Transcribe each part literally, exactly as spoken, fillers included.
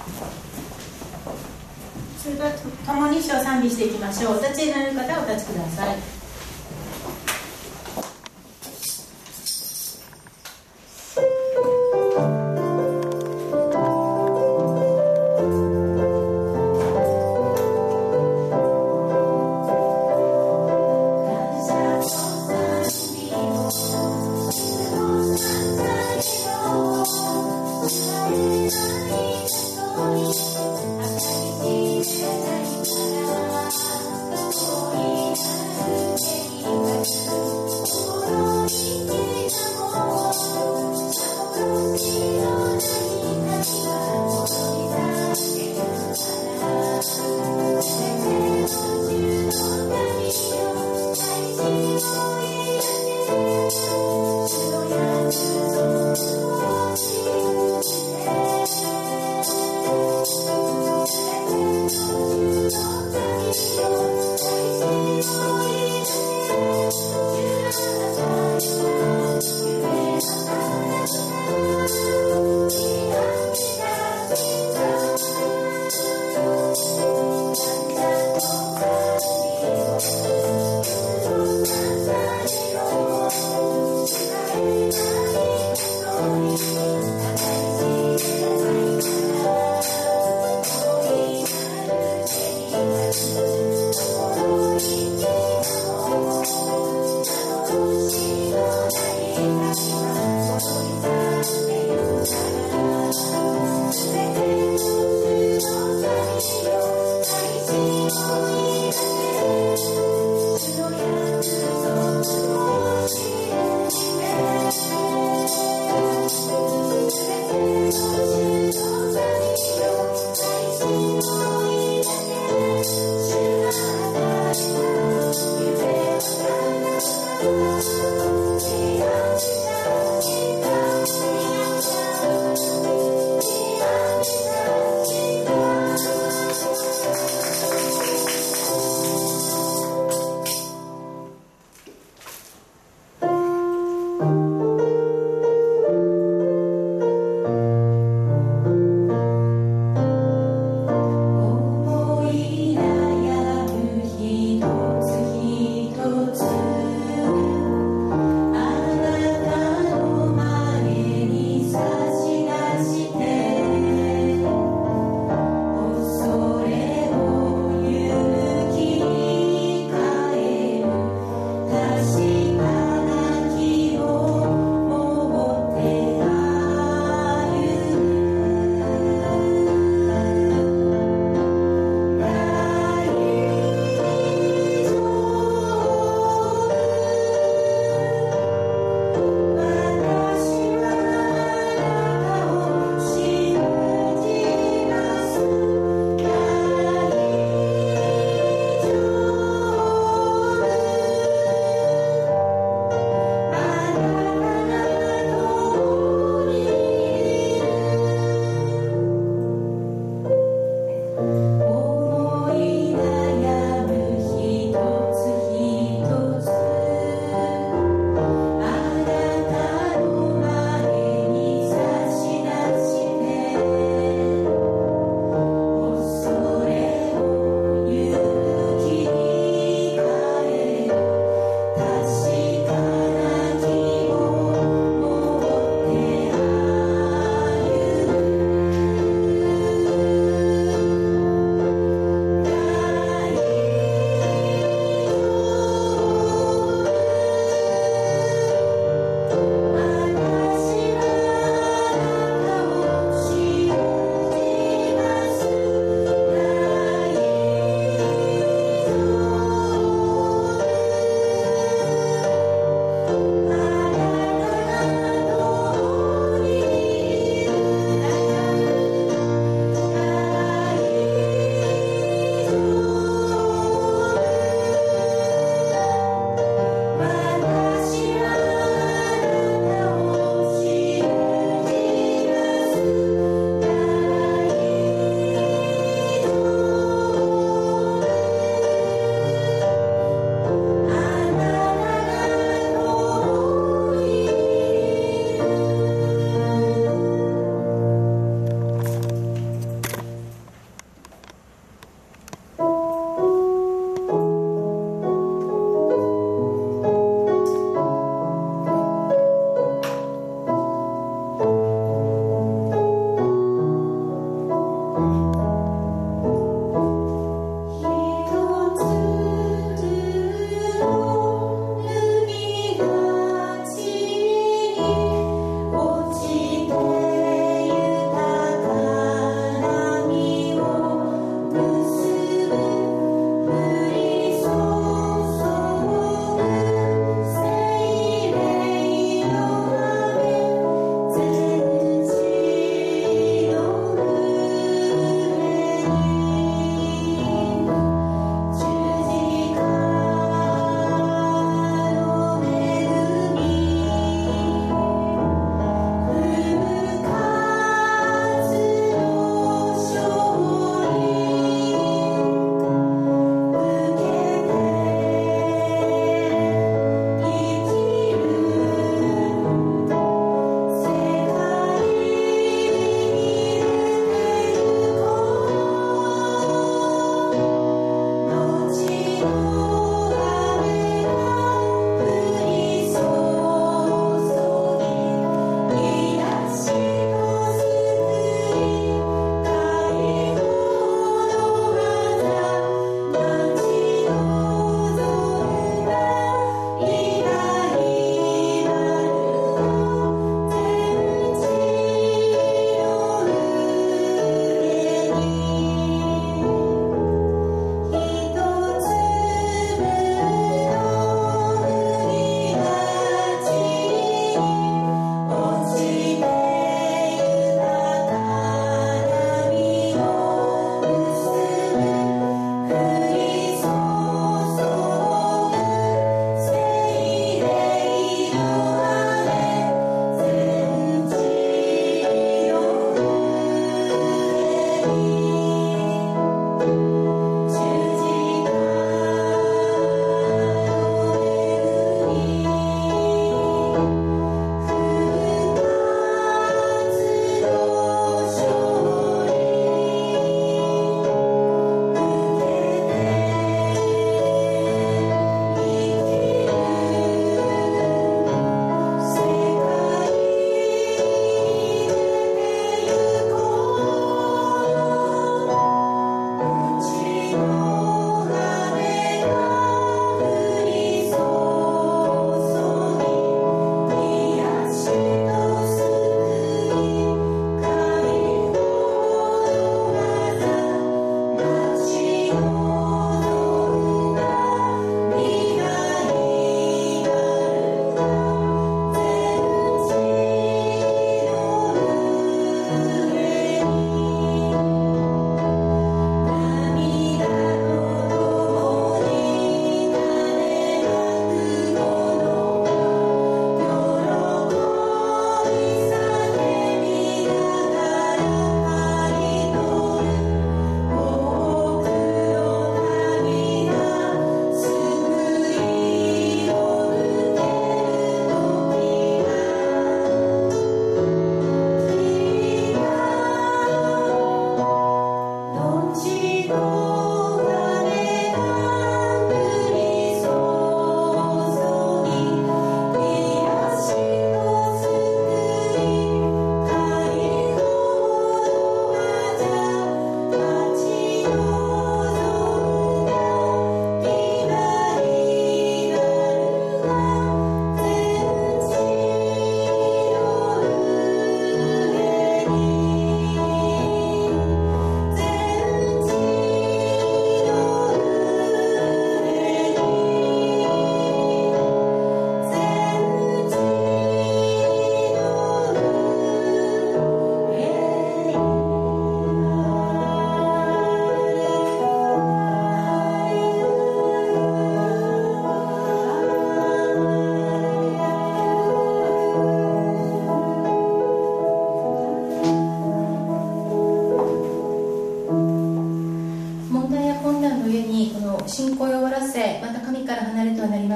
それでは共に主を賛美していきましょう。お立ちになる方はお立ちください。 「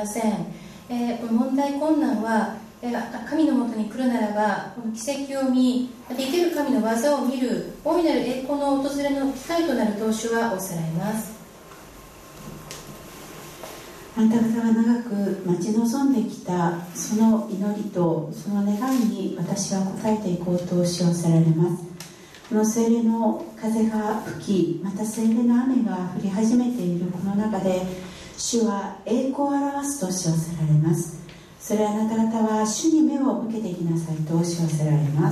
ません。えー、この問題困難は、えー、神のもとに来るならばこの奇跡を見、また生ける神の技を見る大いなる栄光の訪れの機会となる投手はおさらいます。 あなた方が長く待ち望んできたその祈りとその願いに私は応えていこうとしおせられます。この聖霊の風が吹き、また聖霊の雨が降り始めているこの中で、主は栄光を表すとしおせられます。それはあなた方は主に目を向けていきなさいとしおせられます。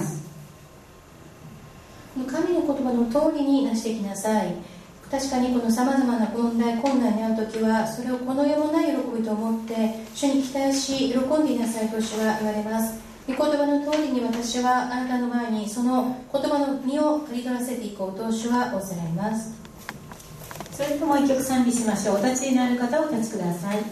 神の言葉の通りになしていきなさい。確かにこのさまざまな問題困難に遭うときは、それをこの世もない喜びと思って主に期待し喜んでいなさいと主は言われます。御言葉の通りに私はあなたの前にその言葉の実を刈り取らせていこうと主はおせられます。 それともう一曲賛美しましょう。お立ちになる方はお立ちください。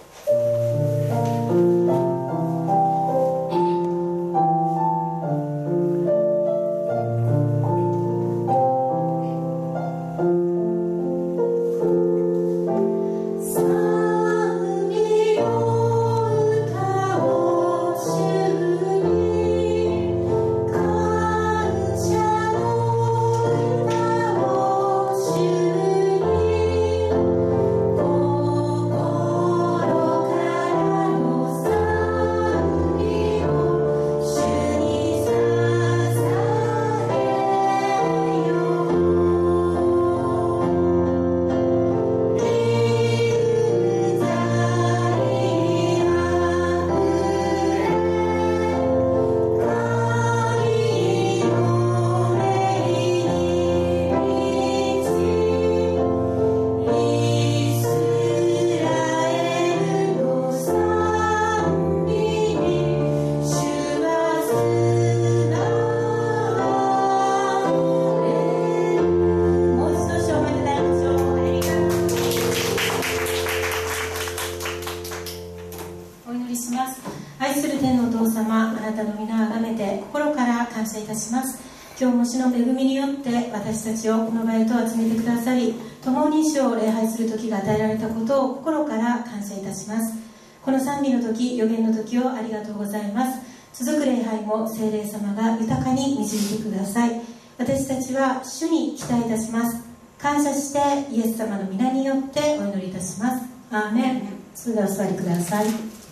今日も主の恵みによって私たちをこの場へと集めてくださり、共に主を礼拝する時が与えられたことを心から感謝いたします。この賛美の時、予言の時をありがとうございます。続く礼拝も聖霊様が豊かに導いてください。私たちは主に期待いたします。感謝してイエス様の皆によってお祈りいたします。アーメン。それではお座りください。